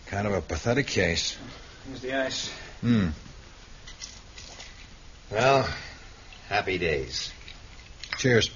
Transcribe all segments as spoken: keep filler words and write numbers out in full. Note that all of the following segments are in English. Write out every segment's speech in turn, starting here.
Kind of a pathetic case. Here's the ice. Hmm. Well, happy days. Cheers.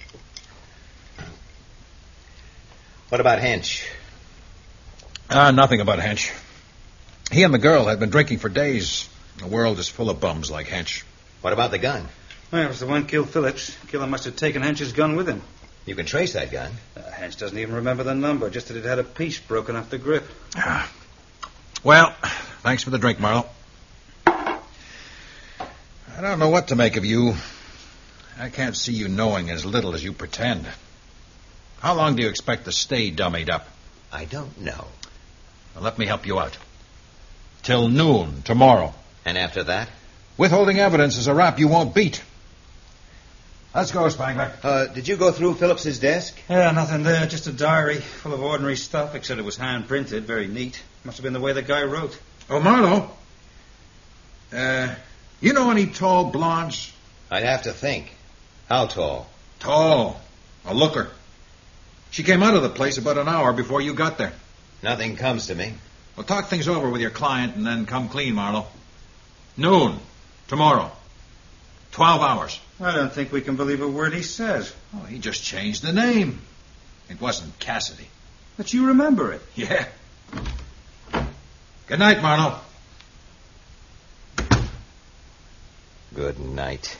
What about Hench? Ah, nothing about Hench. He and the girl had been drinking for days. The world is full of bums like Hench. What about the gun? Well, it was the one killed Phillips. Killer must have taken Hench's gun with him. You can trace that gun. Uh, Hench doesn't even remember the number, just that it had a piece broken off the grip. Ah. Well, thanks for the drink, Marlowe. I don't know what to make of you. I can't see you knowing as little as you pretend. How long do you expect to stay dummied up? I don't know. Well, let me help you out. Till noon tomorrow. And after that? Withholding evidence is a rap you won't beat. Let's go, Spangler. Uh, did you go through Phillips's desk? Yeah, nothing there. Just a diary full of ordinary stuff, except it was hand-printed. Very neat. Must have been the way the guy wrote. Oh, Marlowe. Uh, you know any tall blondes? I'd have to think. How tall? Tall. A looker. She came out of the place about an hour before you got there. Nothing comes to me. Well, talk things over with your client and then come clean, Marlowe. Noon. Tomorrow. Twelve hours. I don't think we can believe a word he says. Oh, he just changed the name. It wasn't Cassidy. But you remember it. Yeah. Good night, Marlowe. Good night.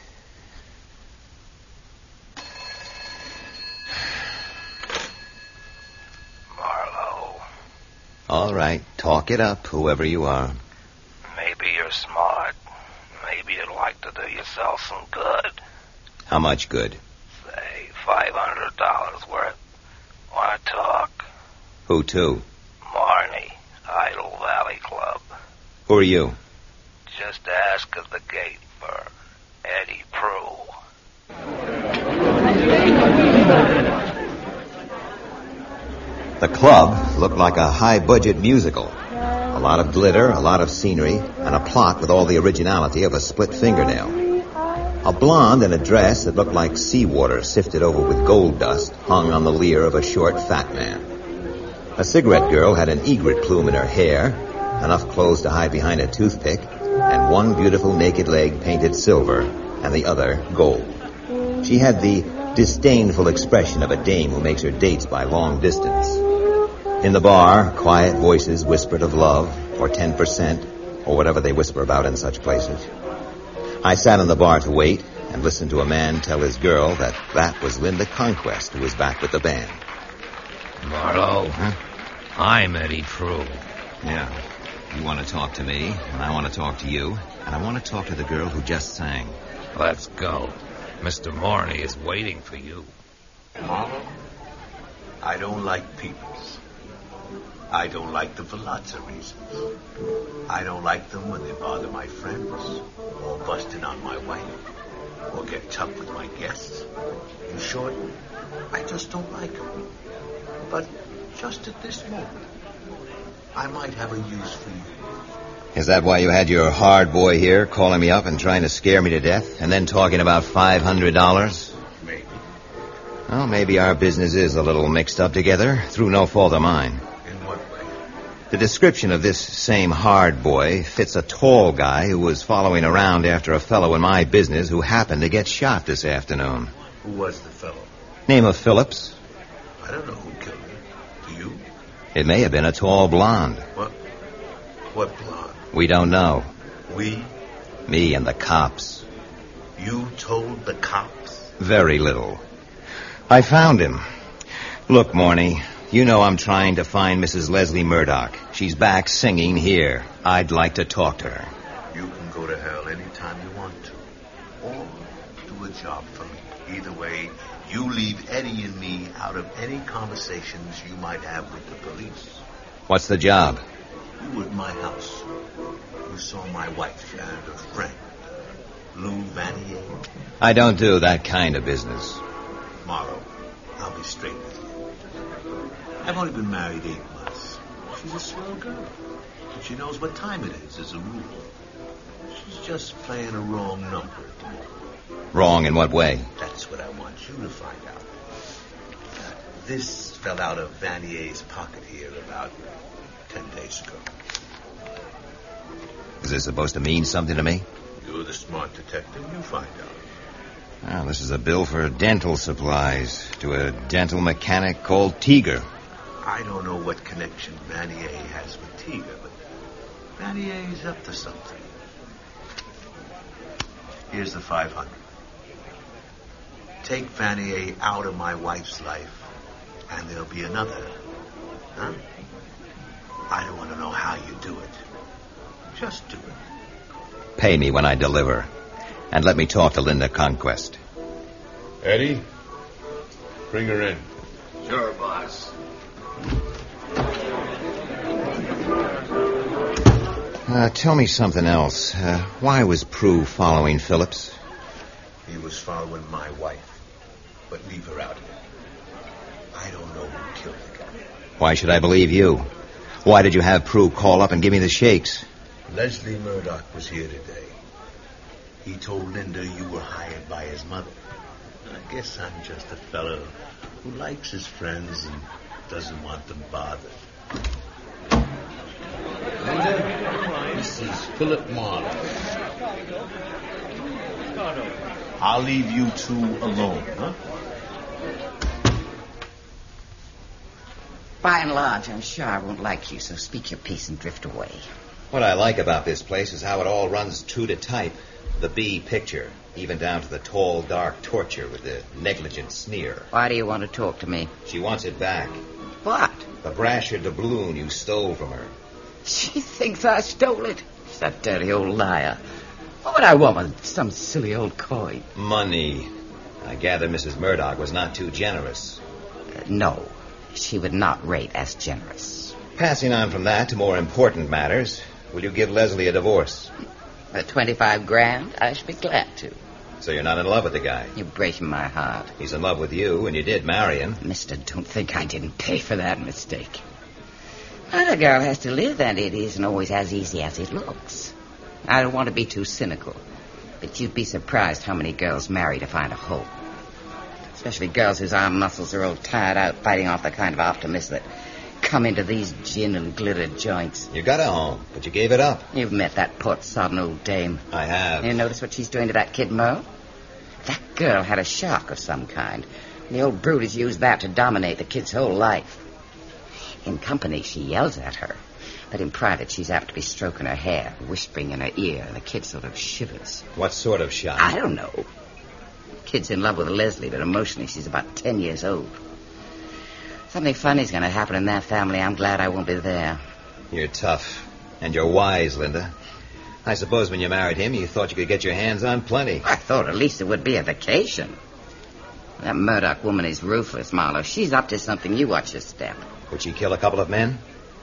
Marlowe. All right, talk it up, whoever you are. Maybe you're smart. Maybe you'd like to do yourself some good. How much good? Say five hundred dollars worth. Want to talk? Who to? Marnie, Idle Valley Club. Who are you? Just ask at the gate for Eddie Prue. The club looked like a high-budget musical. A lot of glitter, a lot of scenery, and a plot with all the originality of a split fingernail. A blonde in a dress that looked like seawater sifted over with gold dust hung on the leer of a short, fat man. A cigarette girl had an egret plume in her hair, enough clothes to hide behind a toothpick, and one beautiful naked leg painted silver, and the other gold. She had the disdainful expression of a dame who makes her dates by long distance. In the bar, quiet voices whispered of love, or ten percent, or whatever they whisper about in such places. I sat in the bar to wait and listened to a man tell his girl that that was Linda Conquest who was back with the band. Marlowe, Huh? I'm Eddie Prue. Yeah. You want to talk to me, and I want to talk to you, and I want to talk to the girl who just sang. Let's go. Mister Marnie is waiting for you. Marlowe, I don't like peoples. I don't like them for lots of reasons. I don't like them when they bother my friends, or bust in on my wife, or get tough with my guests. In short, I just don't like them. But just at this moment, I might have a use for you. Is that why you had your hard boy here calling me up and trying to scare me to death, and then talking about five hundred dollars? Maybe. Well, maybe our business is a little mixed up together, through no fault of mine. In what way? The description of this same hard boy fits a tall guy who was following around after a fellow in my business who happened to get shot this afternoon. Who was the fellow? Name of Phillips. I don't know who killed him. Do you? It may have been a tall blonde. What? What blonde? We don't know. We? Me and the cops. You told the cops? Very little. I found him. Look, Morny, you know I'm trying to find Missus Leslie Murdoch. She's back singing here. I'd like to talk to her. You can go to hell any time you want to. Or do a job for me. Either way, you leave Eddie and me out of any conversations you might have with the police. What's the job? You were at my house. You saw my wife and her friend, Lou Vanier. I don't do that kind of business. Morrow, I'll be straight with you. I've only been married eight months. She's a swell girl. And she knows what time it is, as a rule. She's just playing a wrong number at the moment. Wrong in what way? That's what I want you to find out. Uh, this fell out of Vanier's pocket here about ten days days ago. Is this supposed to mean something to me? You're the smart detective. You find out. Well, this is a bill for dental supplies to a dental mechanic called Teager. I don't know what connection Vanier has with Teager, but Vanier's up to something. Here's the five hundred. Take Vanier out of my wife's life, and there'll be another. Huh? I don't want to know how you do it. Just do it. Pay me when I deliver. And let me talk to Linda Conquest. Eddie, bring her in. Sure, boss. Uh, tell me something else. Uh, why was Prue following Phillips? He was following my wife, but leave her out of it. I don't know who killed the guy. Why should I believe you? Why did you have Prue call up and give me the shakes? Leslie Murdoch was here today. He told Linda you were hired by his mother. I guess I'm just a fellow who likes his friends and doesn't want them bothered. Linda, this is Philip Marlowe. I'll leave you two alone, huh? By and large, I'm sure I won't like you, so speak your piece and drift away. What I like about this place is how it all runs true to type. The B picture, even down to the tall, dark torture with the negligent sneer. Why do you want to talk to me? She wants it back. What? The brasher doubloon you stole from her. She thinks I stole it. She's that dirty old liar. What would I want with some silly old coin? Money. I gather Missus Murdoch was not too generous. Uh, no, she would not rate as generous. Passing on from that to more important matters, will you give Leslie a divorce? For twenty-five grand, I should be glad to. So you're not in love with the guy? You're breaking my heart. He's in love with you, and you did marry him. Mister, don't think I didn't pay for that mistake. Another girl has to live, and it isn't always as easy as it looks. I don't want to be too cynical, but you'd be surprised how many girls marry to find a hope. Especially girls whose arm muscles are all tired out fighting off the kind of optimists that come into these gin and glitter joints. You got a home, but you gave it up. You've met that port-sodden old dame. I have. You notice what she's doing to that kid Merle? That girl had a shock of some kind. The old brute has used that to dominate the kid's whole life. In company, she yells at her. But in private, she's apt to be stroking her hair, whispering in her ear, and the kid sort of shivers. What sort of shock? I don't know. Kid's in love with Leslie, but emotionally she's about ten years old. Something funny's going to happen in that family. I'm glad I won't be there. You're tough. And you're wise, Linda. I suppose when you married him, you thought you could get your hands on plenty. I thought at least it would be a vacation. That Murdoch woman is ruthless, Marlowe. She's up to something. You watch your step. Would she kill a couple of men?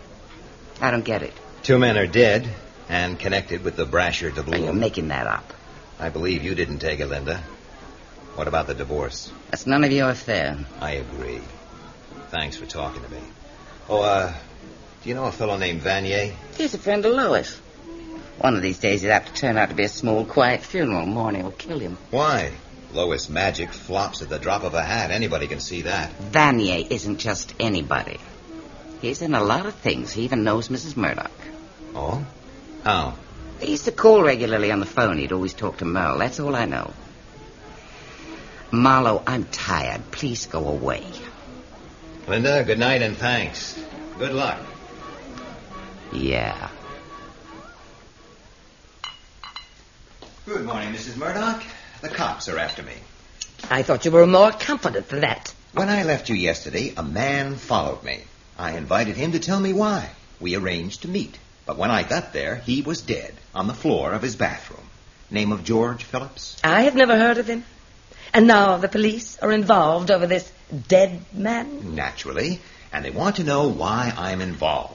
I don't get it. Two men are dead and connected with the brasher doubloon. You're making that up. I believe you didn't take it, Linda. What about the divorce? That's none of your affair. I agree. Thanks for talking to me. Oh, uh, do you know a fellow named Vanier? He's a friend of Lois. One of these days he'd have to turn out to be a small, quiet funeral. Morning will kill him. Why? Lois magic flops at the drop of a hat. Anybody can see that. Vanier isn't just anybody. He's in a lot of things. He even knows Missus Murdoch. Oh? How? He used to call regularly on the phone. He'd always talk to Merle. That's all I know. Marlowe, I'm tired. Please go away. Linda, good night and thanks. Good luck. Yeah. Good morning, Missus Murdoch. The cops are after me. I thought you were more confident than that. When I left you yesterday, a man followed me. I invited him to tell me why. We arranged to meet. But when I got there, he was dead on the floor of his bathroom. Name of George Phillips? I have never heard of him. And now the police are involved over this dead man? Naturally. And they want to know why I'm involved.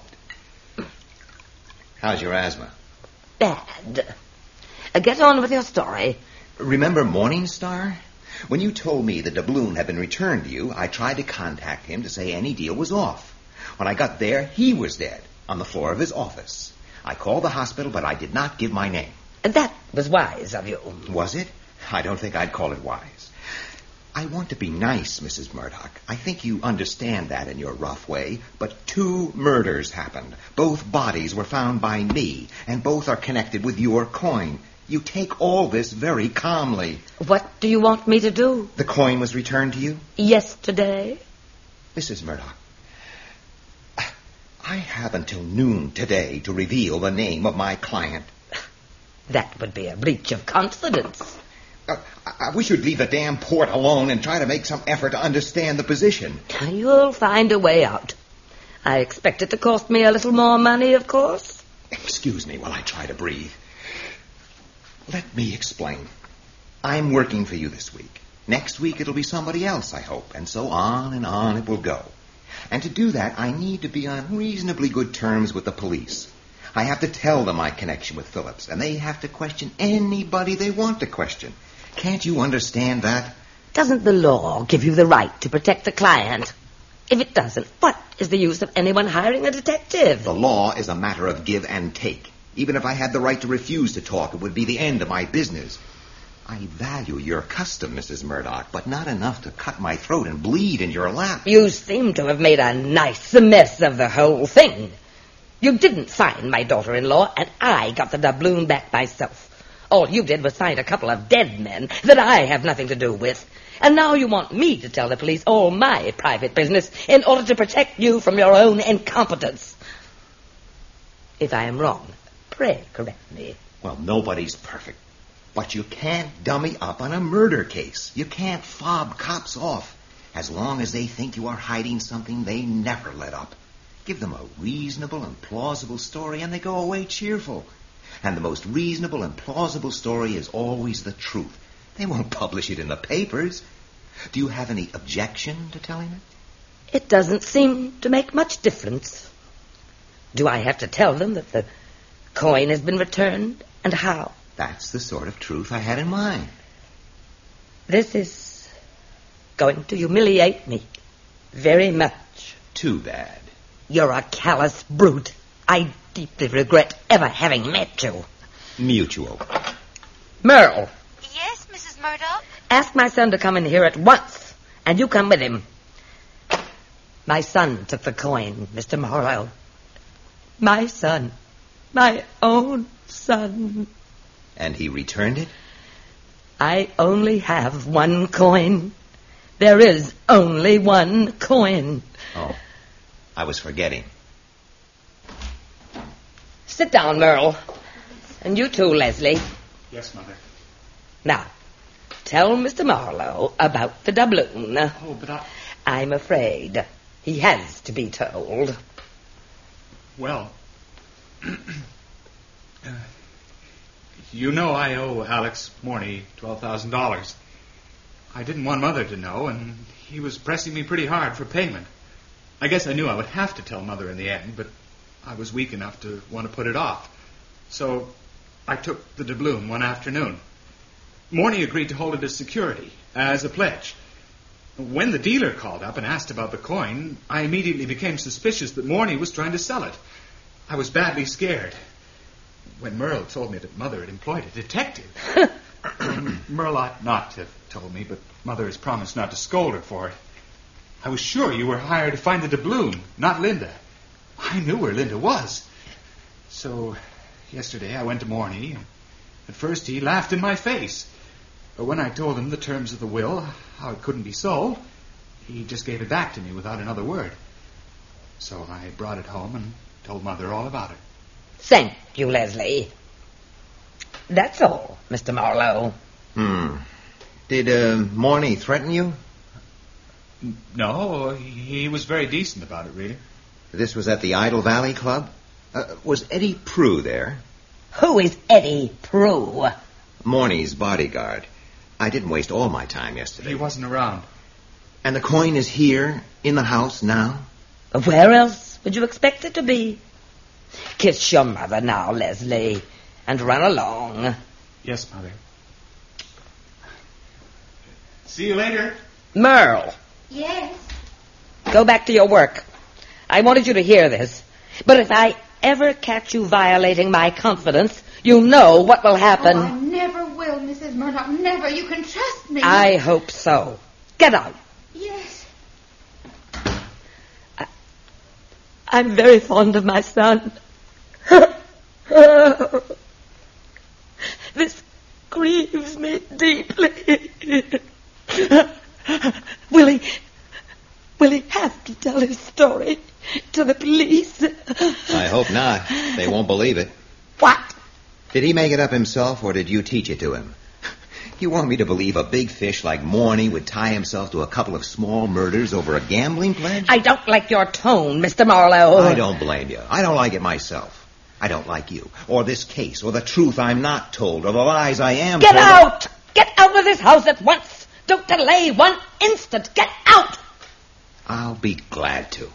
How's your asthma? Bad. Uh, get on with your story. Remember Morningstar? When you told me the doubloon had been returned to you, I tried to contact him to say any deal was off. When I got there, he was dead on the floor of his office. I called the hospital, but I did not give my name. That was wise of you. Was it? I don't think I'd call it wise. I want to be nice, Missus Murdoch. I think you understand that in your rough way. But two murders happened. Both bodies were found by me, and both are connected with your coin. You take all this very calmly. What do you want me to do? The coin was returned to you? Yesterday. Missus Murdoch, I have until noon today to reveal the name of my client. That would be a breach of confidence. Uh, I, I wish you'd leave the damn port alone and try to make some effort to understand the position. You'll find a way out. I expect it to cost me a little more money, of course. Excuse me while I try to breathe. Let me explain. I'm working for you this week. Next week it'll be somebody else, I hope, and so on and on it will go. And to do that, I need to be on reasonably good terms with the police. I have to tell them my connection with Phillips, and they have to question anybody they want to question. Can't you understand that? Doesn't the law give you the right to protect the client? If it doesn't, what is the use of anyone hiring a detective? The law is a matter of give and take. Even if I had the right to refuse to talk, it would be the end of my business. I value your custom, Missus Murdoch, but not enough to cut my throat and bleed in your lap. You seem to have made a nice mess of the whole thing. You didn't find my daughter-in-law, and I got the doubloon back myself. All you did was find a couple of dead men that I have nothing to do with. And now you want me to tell the police all my private business in order to protect you from your own incompetence. If I am wrong, pray correct me. Well, nobody's perfect. But you can't dummy up on a murder case. You can't fob cops off. As long as they think you are hiding something, they never let up. Give them a reasonable and plausible story, and they go away cheerful. And the most reasonable and plausible story is always the truth. They won't publish it in the papers. Do you have any objection to telling it? It doesn't seem to make much difference. Do I have to tell them that the coin has been returned, and how? That's the sort of truth I had in mind. This is going to humiliate me very much. Too bad. You're a callous brute. I deeply regret ever having met you. Mutual. Merle. Yes, Missus Murdoch? Ask my son to come in here at once, and you come with him. My son took the coin, Mister Marlowe. My son. My own son. And he returned it? I only have one coin. There is only one coin. Oh, I was forgetting. Sit down, Merle. And you too, Leslie. Yes, Mother. Now, tell Mister Marlowe about the doubloon. Oh, but I... I'm afraid he has to be told. Well... uh, you know I owe Alex Morney twelve thousand dollars. I didn't want Mother to know, and he was pressing me pretty hard for payment. I guess I knew I would have to tell Mother in the end, but I was weak enough to want to put it off. So I took the doubloon one afternoon. Morney agreed to hold it as security, as a pledge. When the dealer called up and asked about the coin, I immediately became suspicious that Morney was trying to sell it. I was badly scared. When Merle told me that Mother had employed a detective... Merle ought not to have told me, but Mother has promised not to scold her for it. I was sure you were hired to find the doubloon, not Linda. I knew where Linda was. So, yesterday I went to Morney. At first he laughed in my face. But when I told him the terms of the will, how it couldn't be sold, he just gave it back to me without another word. So I brought it home and told Mother all about it. Thank you, Leslie. That's all, Mister Marlowe. Hmm. Did uh, Morney threaten you? No, he was very decent about it, really. This was at the Idle Valley Club? Uh, was Eddie Prue there? Who is Eddie Prue? Morney's bodyguard. I didn't waste all my time yesterday. He wasn't around. And the coin is here, in the house now? Where else would you expect it to be? Kiss your mother now, Leslie, and run along. Yes, Mother. See you later. Merle. Yes? Go back to your work. I wanted you to hear this. But if I ever catch you violating my confidence, you know what will happen. Oh, I never will, Missus Murdoch. Never. You can trust me. I hope so. Get out. Yes. I, I'm very fond of my son. This grieves me deeply. Will he, will he have to tell his story to the police? I hope not. They won't believe it. What? Did he make it up himself, or did you teach it to him? You want me to believe a big fish like Morny would tie himself to a couple of small murders over a gambling pledge? I don't like your tone, Mister Marlowe. I don't blame you. I don't like it myself. I don't like you, or this case, or the truth I'm not told, or the lies I am Get told. Get out! Get out of this house at once! Don't delay one instant! Get out! I'll be glad to.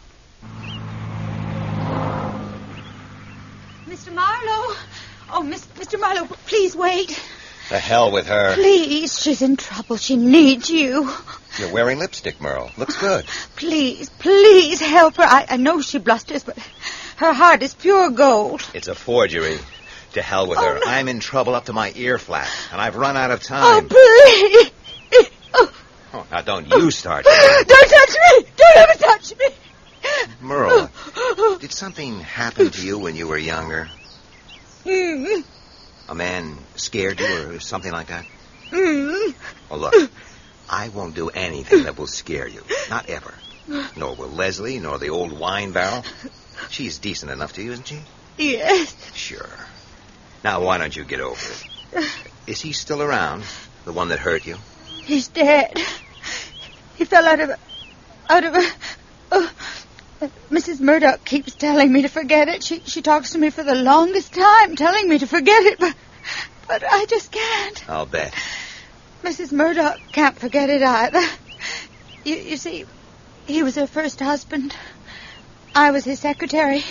Mister Marlowe. Oh, Miss, Mister Marlowe, please wait. The hell with her. Please, she's in trouble. She needs you. You're wearing lipstick, Merle. Looks good. Please, please help her. I, I know she blusters, but her heart is pure gold. It's a forgery. To hell with Oh, her. no. I'm in trouble up to my ear flat, and I've run out of time. Oh, please. Oh, Oh, now don't you start. don't touch me. Don't ever touch me. Merle, did something happen to you when you were younger? Mm, A man scared you or something like that? mm. Well, look, I won't do anything that will scare you. Not ever. Nor will Leslie, nor the old wine barrel. She's decent enough to you, isn't she? Yes. Sure. Now, why don't you get over it? Is he still around? The one that hurt you? He's dead. He fell out of a... out of a... Oh, Missus Murdoch keeps telling me to forget it. She she talks to me for the longest time, telling me to forget it, but, but I just can't. I'll bet. Missus Murdoch can't forget it either. You, you see, he was her first husband. I was his secretary.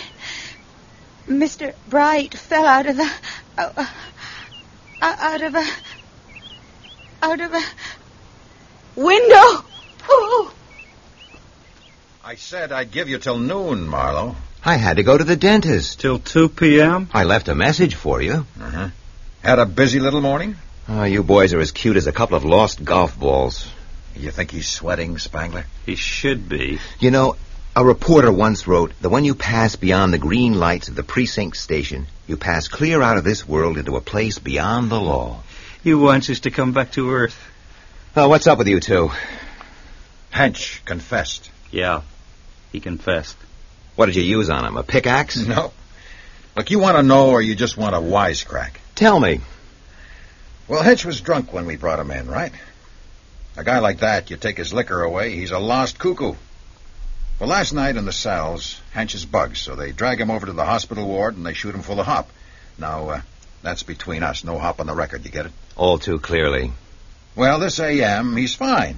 Mister Bright fell out of a... Uh, out of a... out of a... window. Oh. I said I'd give you till noon, Marlowe. I had to go to the dentist. Till two p.m.? I left a message for you. Uh-huh. Had a busy little morning? Oh, you boys are as cute as a couple of lost golf balls. You think he's sweating, Spangler? He should be. You know, a reporter once wrote that when you pass beyond the green lights of the precinct station, you pass clear out of this world into a place beyond the law. He wants us to come back to Earth. Oh, what's up with you two? Hench confessed. Yeah, he confessed. What did you use on him, a pickaxe? No. Look, you want to know or you just want a wisecrack? Tell me. Well, Hench was drunk when we brought him in, right? A guy like that, you take his liquor away, he's a lost cuckoo. Well, last night in the cells, Hench is bugged, so they drag him over to the hospital ward and they shoot him full of hop. Now, uh, that's between us. No hop on the record, you get it? All too clearly. Well, this A M, he's fine.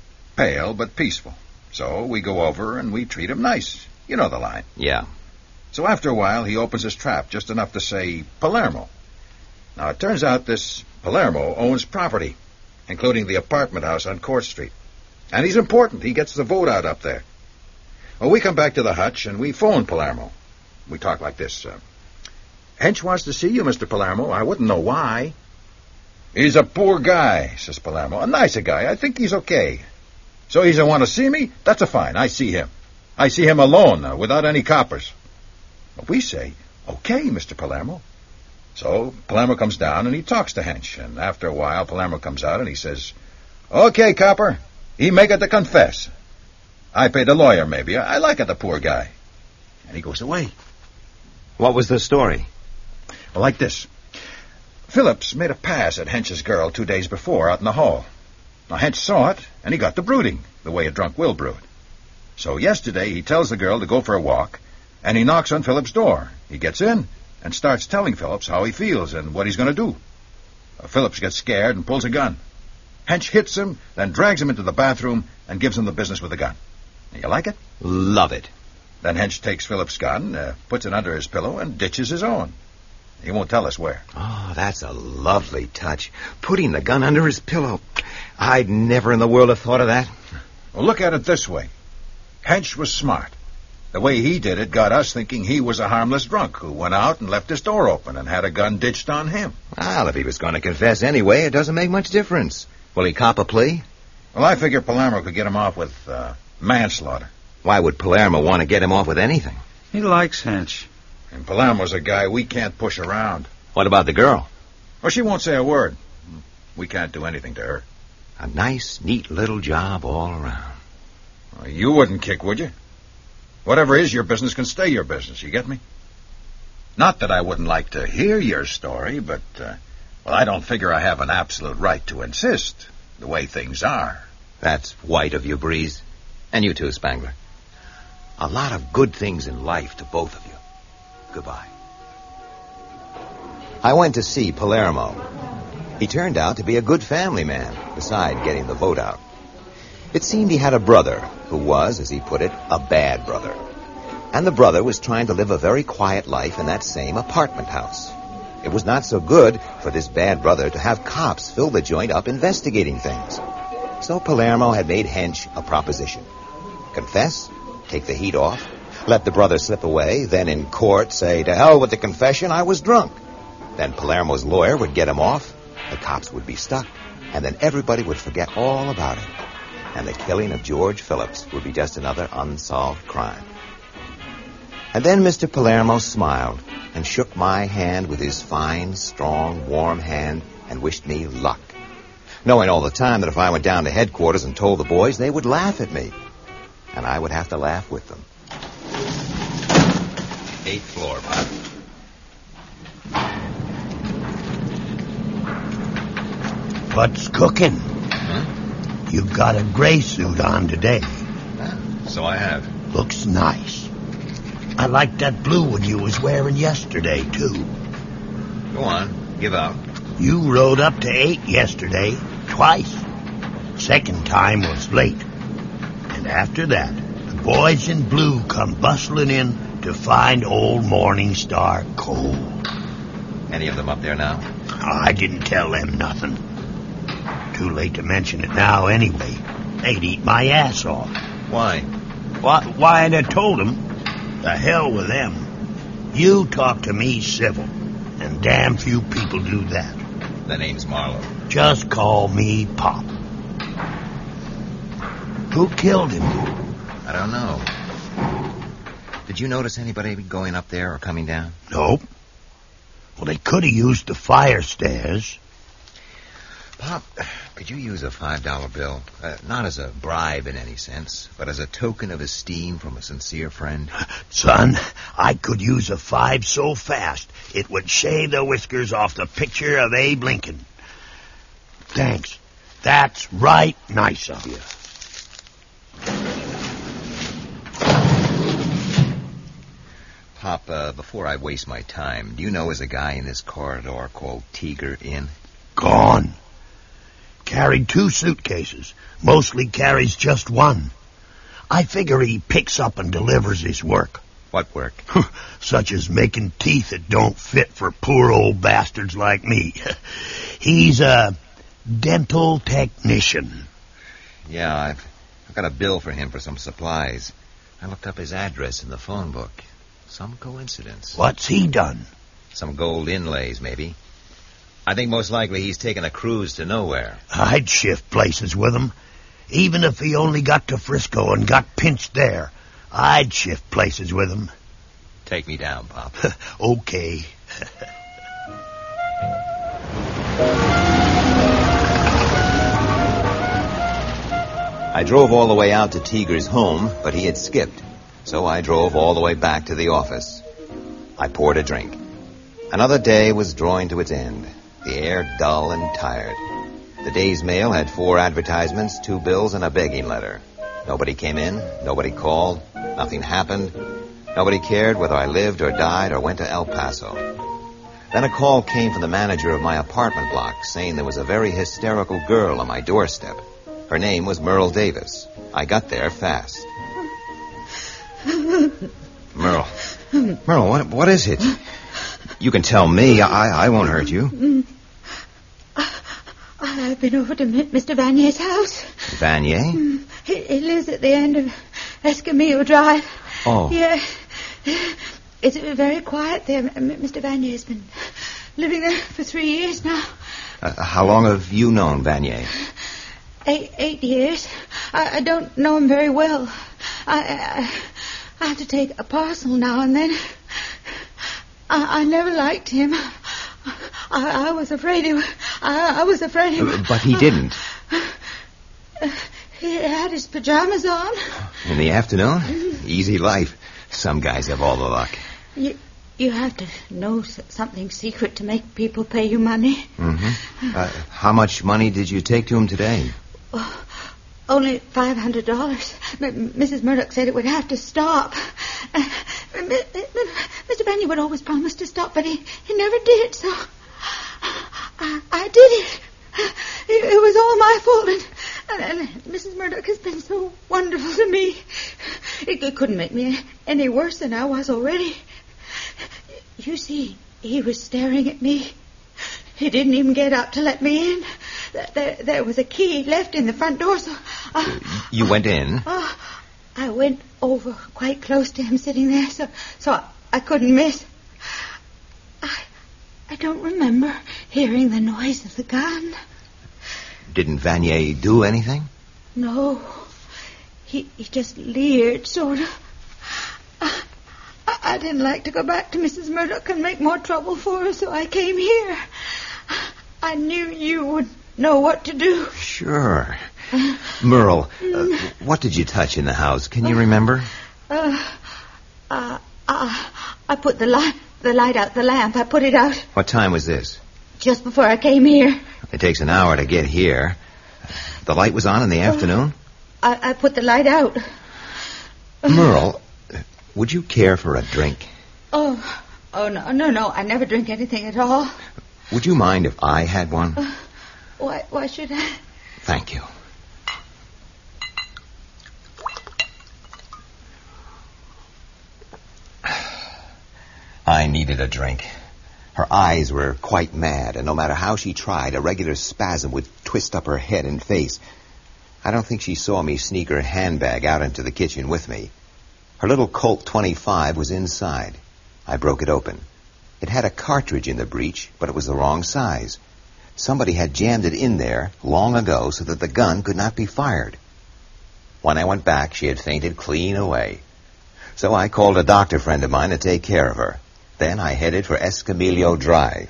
Pale, but peaceful. So we go over and we treat him nice. You know the line. Yeah. So after a while, he opens his trap, just enough to say Palermo. Now, it turns out this Palermo owns property, including the apartment house on Court Street. And he's important. He gets the vote out up there. Well, we come back to the hutch, and we phone Palermo. We talk like this. Uh, Hench wants to see you, Mister Palermo. I wouldn't know why. He's a poor guy, says Palermo. A nicer guy. I think he's okay. So he doesn't want to see me? That's a fine. I see him. I see him alone, uh, without any coppers. But we say, okay, Mister Palermo. So Palermo comes down and he talks to Hench. And after a while, Palermo comes out and he says, okay, copper, he make it to confess. I pay the lawyer, maybe. I, I like it, the poor guy. And he goes away. What was the story? Well, like this. Phillips made a pass at Hench's girl two days before out in the hall. Now, Hench saw it, and he got to brooding, the way a drunk will brood. So yesterday, he tells the girl to go for a walk, and he knocks on Phillips' door. He gets in and starts telling Phillips how he feels and what he's going to do. Uh, Phillips gets scared and pulls a gun. Hench hits him, then drags him into the bathroom and gives him the business with the gun. You like it? Love it. Then Hench takes Phillips' gun, uh, puts it under his pillow, and ditches his own. He won't tell us where. Oh, that's a lovely touch. Putting the gun under his pillow. I'd never in the world have thought of that. Well, look at it this way. Hench was smart. The way he did it got us thinking he was a harmless drunk who went out and left his door open and had a gun ditched on him. Well, if he was going to confess anyway, it doesn't make much difference. Will he cop a plea? Well, I figure Palermo could get him off with uh, manslaughter. Why would Palermo want to get him off with anything? He likes Hench. And Palermo's a guy we can't push around. What about the girl? Well, she won't say a word. We can't do anything to her. A nice, neat little job all around. Well, you wouldn't kick, would you? Whatever is your business can stay your business, you get me? Not that I wouldn't like to hear your story, but, uh, well, I don't figure I have an absolute right to insist, the way things are. That's white of you, Breeze. And you too, Spangler. A lot of good things in life to both of you. Goodbye. I went to see Palermo. He turned out to be a good family man, beside getting the vote out. It seemed he had a brother who was, as he put it, a bad brother. And the brother was trying to live a very quiet life in that same apartment house. It was not so good for this bad brother to have cops fill the joint up investigating things. So Palermo had made Hench a proposition. Confess, take the heat off, let the brother slip away, then in court say, to hell with the confession, I was drunk. Then Palermo's lawyer would get him off, the cops would be stuck, and then everybody would forget all about it. And the killing of George Phillips would be just another unsolved crime. And then Mister Palermo smiled and shook my hand with his fine, strong, warm hand and wished me luck, knowing all the time that if I went down to headquarters and told the boys, they would laugh at me. And I would have to laugh with them. Eighth floor, Bob. What's cooking? Huh? You've got a gray suit on today. Ah, so I have. Looks nice. I like that blue one you was wearing yesterday, too. Go on, give out. You rode up to eight yesterday, twice. Second time was late. And after that, the boys in blue come bustling in to find old Morningstar cold. Any of them up there now? I didn't tell them nothing. Too late to mention it now anyway. They'd eat my ass off. Why? Why, why I'd have told them. The hell with them. You talk to me civil, and damn few people do that. The name's Marlowe. Just call me Pop. Who killed him? I don't know. Did you notice anybody going up there or coming down? Nope. Well, they could have used the fire stairs. Pop, could you use a five dollar bill? Uh, not as a bribe in any sense, but as a token of esteem from a sincere friend? Son, I could use a five so fast it would shave the whiskers off the picture of Abe Lincoln. Thanks. That's right nice of you. Pop, uh, before I waste my time, do you know there's a guy in this corridor called Teager Inn? Gone. Carried two suitcases. Mostly carries just one. I figure he picks up and delivers his work. What work? Such as making teeth that don't fit for poor old bastards like me. He's a dental technician. Yeah, I've, I've got a bill for him for some supplies. I looked up his address in the phone book. Some coincidence. What's he done? Some gold inlays, maybe. I think most likely he's taken a cruise to nowhere. I'd shift places with him. Even if he only got to Frisco and got pinched there, I'd shift places with him. Take me down, Pop. Okay. I drove all the way out to Teager's home, but he had skipped. So I drove all the way back to the office. I poured a drink. Another day was drawing to its end. The air dull and tired. The day's mail had four advertisements, two bills, and a begging letter. Nobody came in. Nobody called. Nothing happened. Nobody cared whether I lived or died or went to El Paso. Then a call came from the manager of my apartment block saying there was a very hysterical girl on my doorstep. Her name was Merle Davis. I got there fast. Merle. Merle, what, what is it? You can tell me. I, I won't hurt you. I've been over to Mister Vanier's house. Vanier? He, he lives at the end of Escamillo Drive. Oh. Yeah. It's very quiet there. Mister Vanier's been living there for three years now. Uh, how long have you known Vanier? eight, eight years. I, I don't know him very well. I, I, I have to take a parcel now and then. I, I never liked him. I, I was afraid he. I, I was afraid he. But he didn't. Uh, he had his pajamas on. In the afternoon? Easy life. Some guys have all the luck. You, you have to know something secret to make people pay you money. Mm-hmm. Uh, how much money did you take to him today? Oh, only five hundred dollars. M- Missus Murdoch said it would have to stop. Uh, Mister Benny would always promise to stop, but he, he never did, so I, I did it. it. It was all my fault, and, and, and Missus Murdoch has been so wonderful to me. It, it couldn't make me any worse than I was already. You see, he was staring at me. He didn't even get up to let me in. There, there was a key left in the front door, so... Uh, you went in? Uh, I went over quite close to him sitting there, so so I, I couldn't miss. I, I don't remember hearing the noise of the gun. Didn't Vanier do anything? No. He, he just leered, sort of. I, I didn't like to go back to Missus Murdoch and make more trouble for her, so I came here. I knew you would know what to do. Sure. Merle, uh, what did you touch in the house? Can you remember? Uh, uh, uh, I put the light, the light out, the lamp. I put it out. What time was this? Just before I came here. It takes an hour to get here. The light was on in the afternoon? Uh, I, I put the light out. Merle, would you care for a drink? Oh, oh no, no, no. I never drink anything at all. Would you mind if I had one? Uh, why, why should I? Thank you. I needed a drink. Her eyes were quite mad, and no matter how she tried, a regular spasm would twist up her head and face. I don't think she saw me sneak her handbag out into the kitchen with me. Her little Colt twenty-five was inside. I broke it open. It had a cartridge in the breech, but it was the wrong size. Somebody had jammed it in there long ago so that the gun could not be fired. When I went back, she had fainted clean away. So I called a doctor friend of mine to take care of her. Then I headed for Escamillo Drive.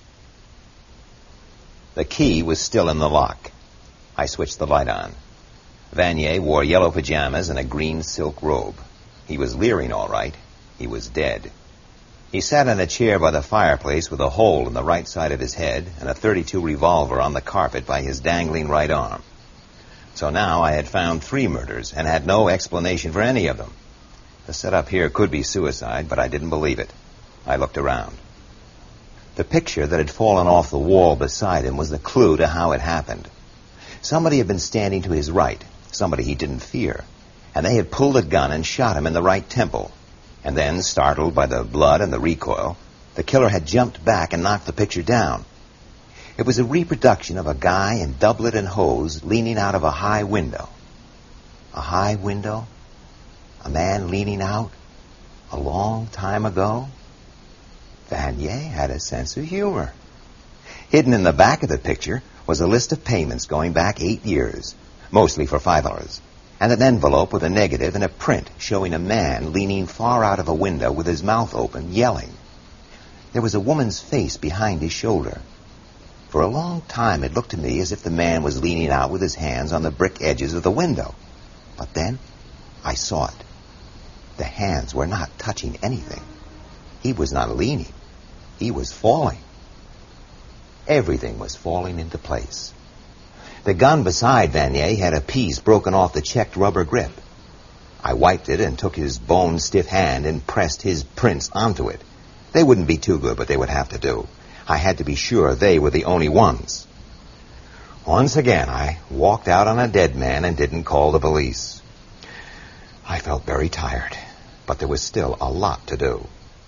The key was still in the lock. I switched the light on. Vanier wore yellow pajamas and a green silk robe. He was leering all right. He was dead. He sat in a chair by the fireplace with a hole in the right side of his head and a thirty-two revolver on the carpet by his dangling right arm. So now I had found three murders and had no explanation for any of them. The setup here could be suicide, but I didn't believe it. I looked around. The picture that had fallen off the wall beside him was the clue to how it happened. Somebody had been standing to his right, somebody he didn't fear, and they had pulled a gun and shot him in the right temple. And then, startled by the blood and the recoil, the killer had jumped back and knocked the picture down. It was a reproduction of a guy in doublet and hose leaning out of a high window. A high window? A man leaning out? A long time ago? Vanier had a sense of humor. Hidden in the back of the picture was a list of payments going back eight years, mostly for five dollars, and an envelope with a negative and a print showing a man leaning far out of a window with his mouth open, yelling. There was a woman's face behind his shoulder. For a long time it looked to me as if the man was leaning out with his hands on the brick edges of the window. But then I saw it. The hands were not touching anything. He was not leaning. He was falling. Everything was falling into place. The gun beside Vanier had a piece broken off the checked rubber grip. I wiped it and took his bone-stiff hand and pressed his prints onto it. They wouldn't be too good, but they would have to do. I had to be sure they were the only ones. Once again, I walked out on a dead man and didn't call the police. I felt very tired, but there was still a lot to do.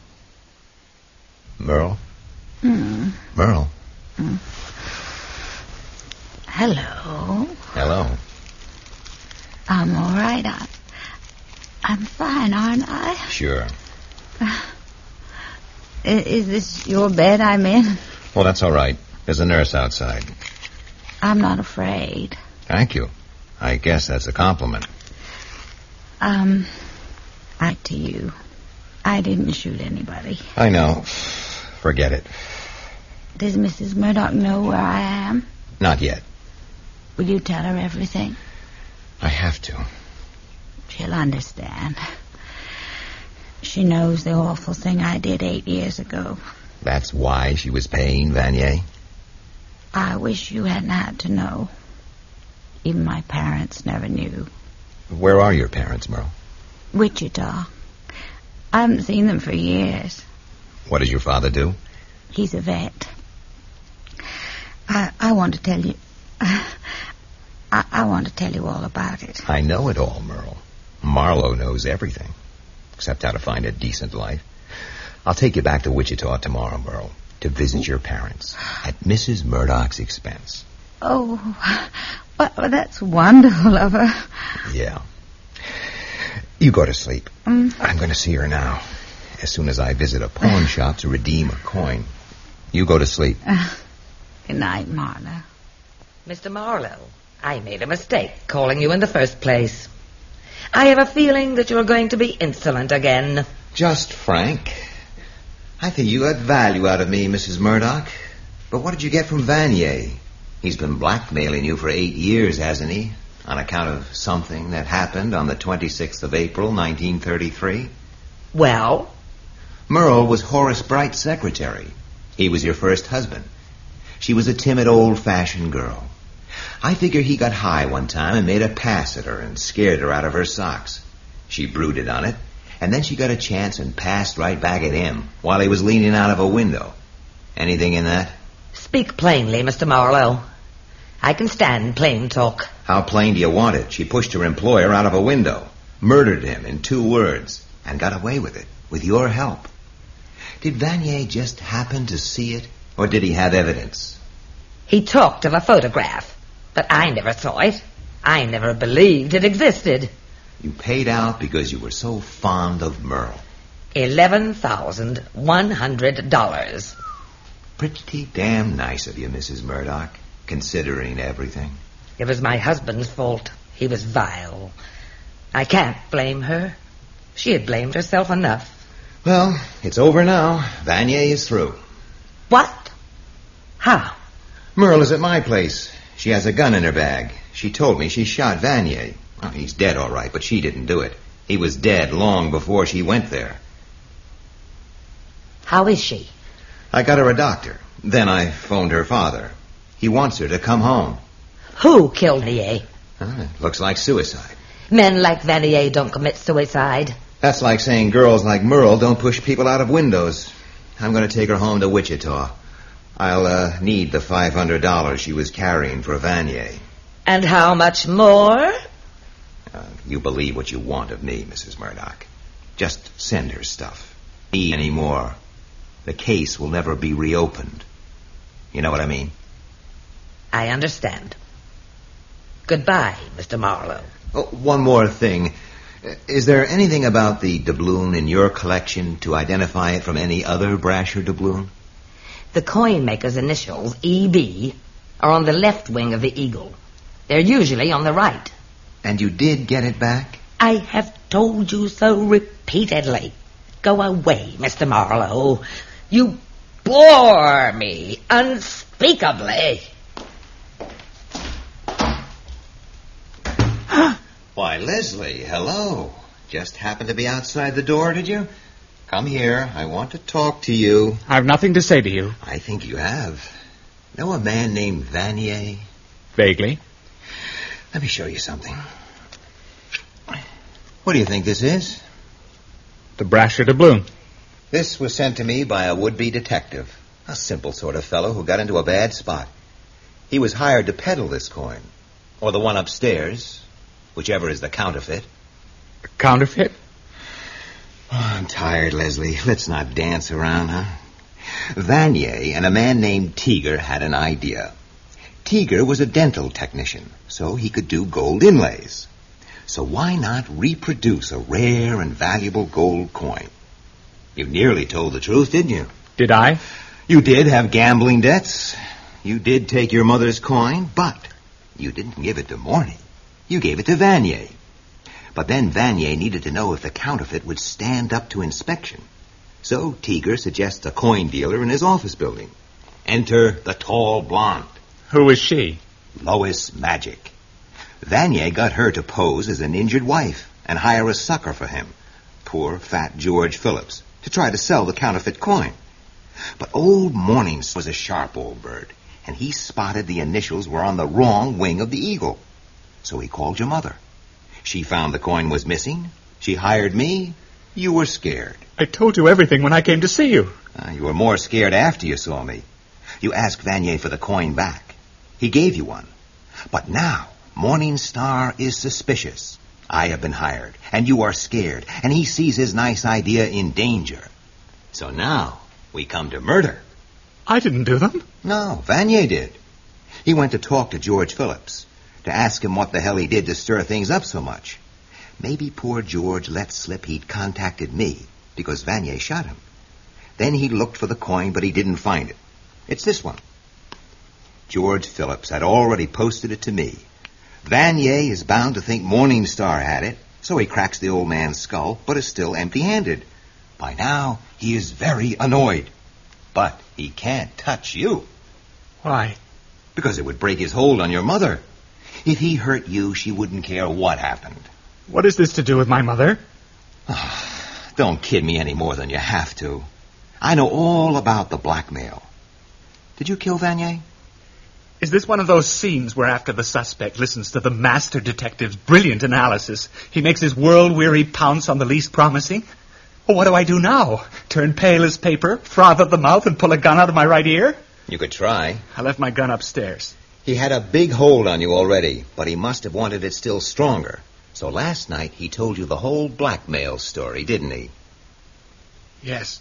Merle? Mm. Merle? Mm. Hello. Hello. I'm all right. I, I'm fine, aren't I? Sure. Uh, is this your bed I'm in? Well, that's all right. There's a nurse outside. I'm not afraid. Thank you. I guess that's a compliment. Um, I to you. I didn't shoot anybody. I know. Forget it. Does Missus Murdoch know where I am? Not yet. Will you tell her everything? I have to. She'll understand. She knows the awful thing I did eight years ago. That's why she was paying Vanier? I wish you hadn't had to know. Even my parents never knew. Where are your parents, Merle? Wichita. I haven't seen them for years. What does your father do? He's a vet. I I want to tell you... Uh, I, I want to tell you all about it. I know it all, Merle. Marlowe knows everything, except how to find a decent life. I'll take you back to Wichita tomorrow, Merle, to visit your parents at Missus Murdoch's expense. Oh, well, that's wonderful of her. Yeah. You go to sleep. Mm. I'm going to see her now, as soon as I visit a pawn shop to redeem a coin. You go to sleep. Uh, good night, Marlowe. Mister Marlowe, I made a mistake calling you in the first place. I have a feeling that you're going to be insolent again. Just frank. I think you got value out of me, Missus Murdoch. But what did you get from Vanier? He's been blackmailing you for eight years, hasn't he? On account of something that happened on the twenty-sixth of April, nineteen thirty-three? Well? Merle was Horace Bright's secretary. He was your first husband. She was a timid, old-fashioned girl. I figure he got high one time and made a pass at her and scared her out of her socks. She brooded on it, and then she got a chance and passed right back at him while he was leaning out of a window. Anything in that? Speak plainly, Mister Marlowe. I can stand plain talk. How plain do you want it? She pushed her employer out of a window, murdered him in two words, and got away with it, with your help. Did Vanier just happen to see it, or did he have evidence? He talked of a photograph, but I never saw it. I never believed it existed. You paid out because you were so fond of Merle. Eleven thousand one hundred dollars. Pretty damn nice of you, Missus Murdoch, considering everything. It was my husband's fault. He was vile. I can't blame her. She had blamed herself enough. Well, it's over now. Vanier is through. What? How? Merle is at my place. She has a gun in her bag. She told me she shot Vanier. Oh, he's dead, all right, but she didn't do it. He was dead long before she went there. How is she? I got her a doctor. Then I phoned her father. He wants her to come home. Who killed Vanier? Uh, it looks like suicide. Men like Vanier don't commit suicide. That's like saying girls like Merle don't push people out of windows. I'm going to take her home to Wichita. I'll uh, need the five hundred dollars she was carrying for Vanier. And how much more? Uh, you believe what you want of me, Missus Murdoch. Just send her stuff. Me anymore. The case will never be reopened. You know what I mean? I understand. Goodbye, Mister Marlowe. Oh, one more thing. Is there anything about the doubloon in your collection to identify it from any other Brasher doubloon? The coin maker's initials, E B, are on the left wing of the eagle. They're usually on the right. And you did get it back? I have told you so repeatedly. Go away, Mister Marlowe. You bore me unspeakably. Why, Leslie, hello. Just happened to be outside the door, did you? Come here. I want to talk to you. I've nothing to say to you. I think you have. Know a man named Vanier? Vaguely. Let me show you something. What do you think this is? The Brasher doubloon. This was sent to me by a would-be detective. A simple sort of fellow who got into a bad spot. He was hired to peddle this coin. Or the one upstairs. Whichever is the counterfeit. A counterfeit? Oh, I'm tired, Leslie. Let's not dance around, huh? Vanier and a man named Teager had an idea. Teager was a dental technician, so he could do gold inlays. So why not reproduce a rare and valuable gold coin? You nearly told the truth, didn't you? Did I? You did have gambling debts. You did take your mother's coin, but You didn't give it to Morny. You gave it to Vanier. But then Vanier needed to know if the counterfeit would stand up to inspection. So Teager suggests a coin dealer in his office building. Enter the tall blonde. Who is she? Lois Magic. Vanier got her to pose as an injured wife and hire a sucker for him, poor fat George Phillips, to try to sell the counterfeit coin. But old Mornings was a sharp old bird, and he spotted the initials were on the wrong wing of the eagle. So he called your mother. She found the coin was missing. She hired me. You were scared. I told you everything when I came to see you. Uh, you were more scared after you saw me. You asked Vanier for the coin back. He gave you one. But now, Morning Star is suspicious. I have been hired, and you are scared, and he sees his nice idea in danger. So now, we come to murder. I didn't do them. No, Vanier did. He went to talk to George Phillips, to ask him what the hell he did to stir things up so much. Maybe poor George let slip he'd contacted me, because Vanier shot him. Then he looked for the coin, but he didn't find it. It's this one. George Phillips had already posted it to me. Vanier is bound to think Morning Star had it, so he cracks the old man's skull, but is still empty-handed. By now, he is very annoyed. But he can't touch you. Why? Because it would break his hold on your mother. If he hurt you, she wouldn't care what happened. What is this to do with my mother? Don't kid me any more than you have to. I know all about the blackmail. Did you kill Vanier? Is this one of those scenes where after the suspect listens to the master detective's brilliant analysis, he makes his world-weary pounce on the least promising? Well, what do I do now? Turn pale as paper, froth at the mouth, and pull a gun out of my right ear? You could try. I left my gun upstairs. He had a big hold on you already, but he must have wanted it still stronger. So last night he told you the whole blackmail story, didn't he? Yes.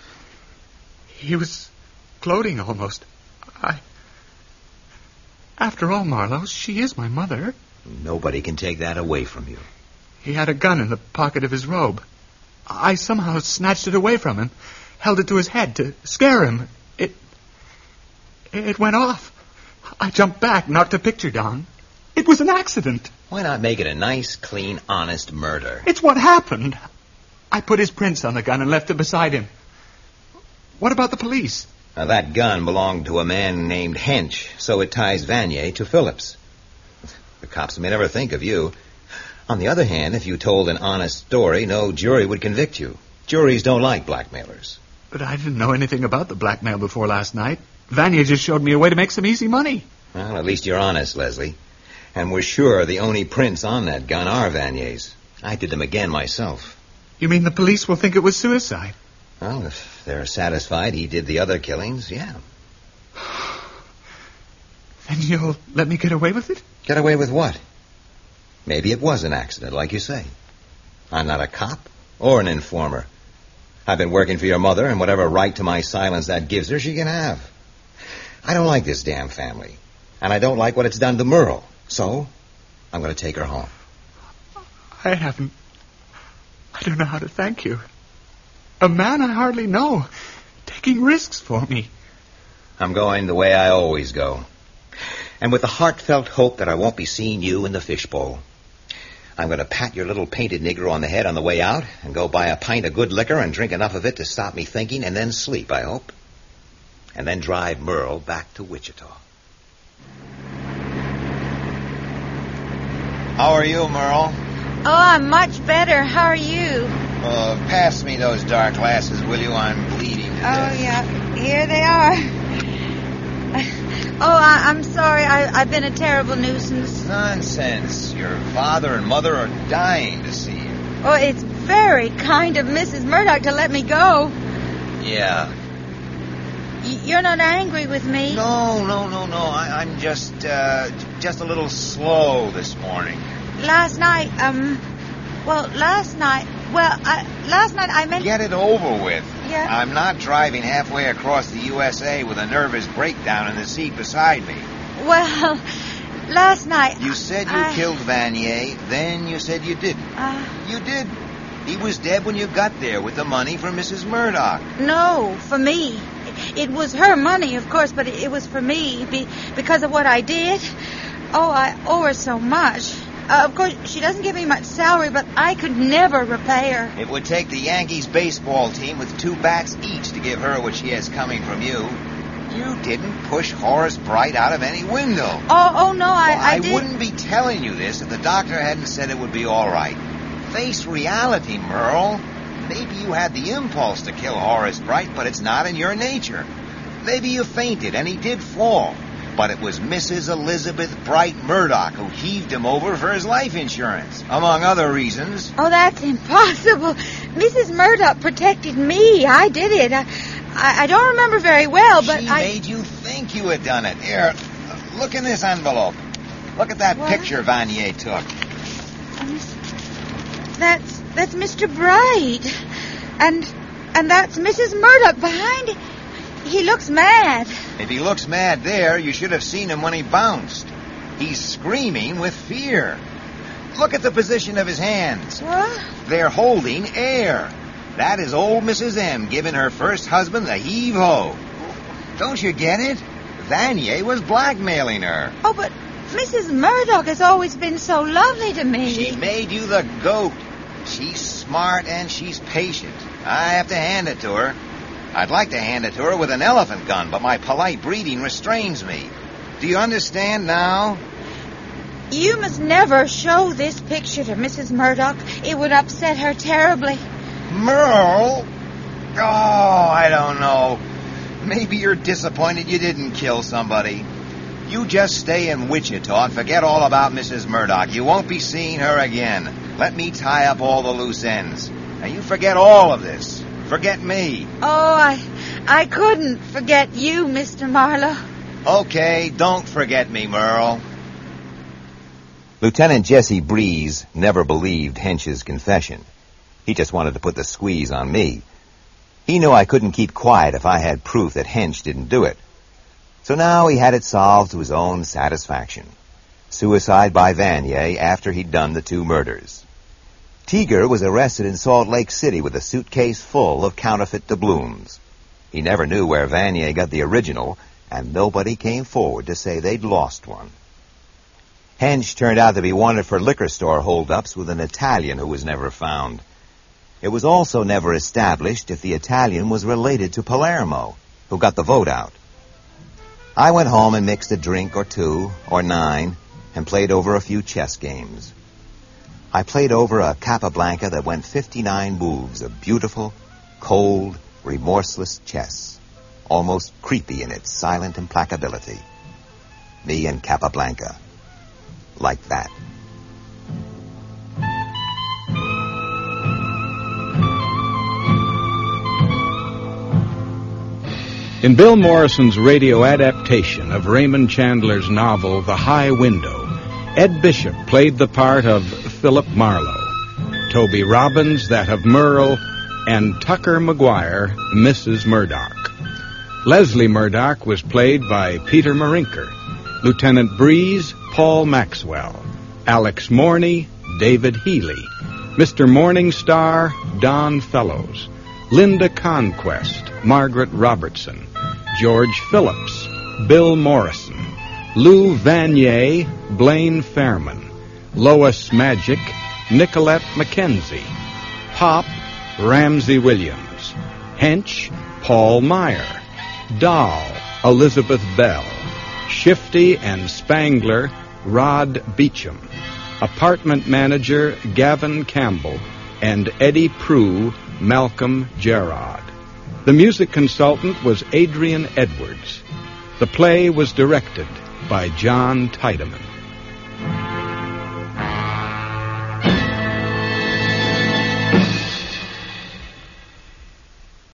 He was gloating almost. I... After all, Marlowe, she is my mother. Nobody can take that away from you. He had a gun in the pocket of his robe. I somehow snatched it away from him, held it to his head to scare him. It... It went off. I jumped back, knocked the picture down. It was an accident. Why not make it a nice, clean, honest murder? It's what happened. I put his prints on the gun and left it beside him. What about the police? Now, that gun belonged to a man named Hench, so it ties Vanier to Phillips. The cops may never think of you. On the other hand, if you told an honest story, no jury would convict you. Juries don't like blackmailers. But I didn't know anything about the blackmail before last night. Vanier just showed me a way to make some easy money. Well, at least you're honest, Leslie. And we're sure the only prints on that gun are Vanier's. I did them again myself. You mean the police will think it was suicide? Well, if they're satisfied he did the other killings, yeah. Then you'll let me get away with it? Get away with what? Maybe it was an accident, like you say. I'm not a cop or an informer. I've been working for your mother, and whatever right to my silence that gives her, she can have. I don't like this damn family, and I don't like what it's done to Merle. So, I'm going to take her home. I haven't... I don't know how to thank you. A man I hardly know, taking risks for me. I'm going the way I always go. And with the heartfelt hope that I won't be seeing you in the fishbowl. I'm going to pat your little painted nigger on the head on the way out and go buy a pint of good liquor and drink enough of it to stop me thinking and then sleep, I hope. And then drive Merle back to Wichita. How are you, Merle? Oh, I'm much better. How are you? Uh, pass me those dark glasses, will you? I'm bleeding to Oh, death. yeah. Here they are. Oh, I, I'm sorry. I, I've been a terrible nuisance. Nonsense. Your father and mother are dying to see you. Oh, it's very kind of Missus Murdoch to let me go. Yeah. Y- you're not angry with me? No, no, no, no. I, I'm just, uh, just a little slow this morning. Last night, um, well, last night, well, I, last night I meant... Get it over with. Yeah? I'm not driving halfway across the U S A with a nervous breakdown in the seat beside me. Well, last night... You said you I... killed Vanier, then you said you didn't. Uh... You did. He was dead when you got there with the money from Missus Murdoch. No, for me. It was her money, of course, but it was for me be, because of what I did. Oh, I owe her so much. Uh, of course, she doesn't give me much salary, but I could never repay her. It would take the Yankees baseball team with two bats each to give her what she has coming from you. You didn't push Horace Bright out of any window. Oh, oh no, I, well, I, I did. wouldn't be telling you this if the doctor hadn't said it would be all right. Face reality, Merle. Maybe you had the impulse to kill Horace Bright, but it's not in your nature. Maybe you fainted and he did fall. But it was Missus Elizabeth Bright Murdoch who heaved him over for his life insurance, among other reasons. Oh, that's impossible. Missus Murdoch protected me. I did it. I, I, I don't remember very well, but she I... made you think you had done it. Here, look in this envelope. Look at that What? picture Vanier took. That's that's Mister Bright. And and that's Missus Murdoch behind it. He looks mad. If he looks mad there, you should have seen him when he bounced. He's screaming with fear. Look at the position of his hands. What? They're holding air. That is old Missus M giving her first husband the heave-ho. Don't you get it? Vanier was blackmailing her. Oh, but Missus Murdoch has always been so lovely to me. She made you the goat. She's smart and she's patient. I have to hand it to her. I'd like to hand it to her with an elephant gun, but my polite breeding restrains me. Do you understand now? You must never show this picture to Missus Murdoch. It would upset her terribly. Merle? Oh, I don't know. Maybe you're disappointed you didn't kill somebody. You just stay in Wichita and forget all about Missus Murdoch. You won't be seeing her again. Let me tie up all the loose ends. Now you forget all of this. Forget me. Oh, I I couldn't forget you, Mister Marlowe. Okay, don't forget me, Merle. Lieutenant Jesse Breeze never believed Hench's confession. He just wanted to put the squeeze on me. He knew I couldn't keep quiet if I had proof that Hench didn't do it. So now he had it solved to his own satisfaction. Suicide by Vanier after he'd done the two murders. Teager was arrested in Salt Lake City with a suitcase full of counterfeit doubloons. He never knew where Vanier got the original, and nobody came forward to say they'd lost one. Hench turned out to be wanted for liquor store holdups with an Italian who was never found. It was also never established if the Italian was related to Palermo, who got the vote out. I went home and mixed a drink or two, or nine, and played over a few chess games. I played over a Capablanca that went fifty-nine moves of beautiful, cold, remorseless chess, almost creepy in its silent implacability. Me and Capablanca. Like that. In Bill Morrison's radio adaptation of Raymond Chandler's novel The High Window, Ed Bishop played the part of Philip Marlowe, Toby Robbins that of Merle, and Tucker McGuire, Missus Murdoch. Leslie Murdoch was played by Peter Marinker, Lieutenant Breeze, Paul Maxwell, Alex Morney, David Healy, Mister Morningstar, Don Fellows, Linda Conquest, Margaret Robertson, George Phillips, Bill Morrison, Lou Vanier, Blaine Fairman, Lois Magic, Nicolette Mackenzie, Pop, Ramsey Williams, Hench, Paul Meyer, Doll, Elizabeth Bell, Shifty and Spangler, Rod Beecham, Apartment Manager, Gavin Campbell, and Eddie Prue, Malcolm Gerard. The music consultant was Adrian Edwards. The play was directed by John Tiedemann.